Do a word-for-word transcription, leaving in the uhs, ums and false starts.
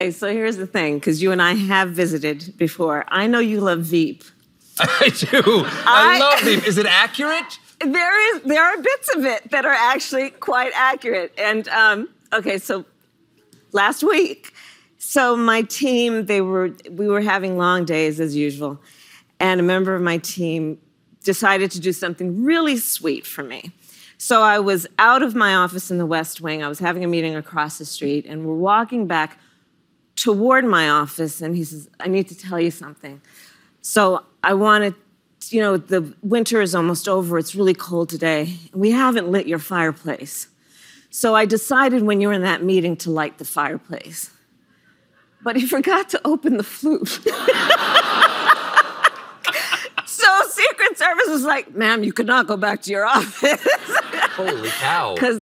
Okay, so here's the thing, because you and I have visited before. I know you love Veep. I do. I, I love Veep. Is it accurate? There is. There are bits of it that are actually quite accurate. And um, okay, so last week, so my team, they were we were having long days as usual, and a member of my team decided to do something really sweet for me. So I was out of my office in the West Wing. I was having a meeting across the street, and we're walking back toward my office, and he says, I need to tell you something. So I wanted, you know, the winter is almost over. It's really cold today. We haven't lit your fireplace. So I decided when you were in that meeting to light the fireplace. But he forgot to open the flute. So Secret Service was like, ma'am, you could not go back to your office. Holy cow.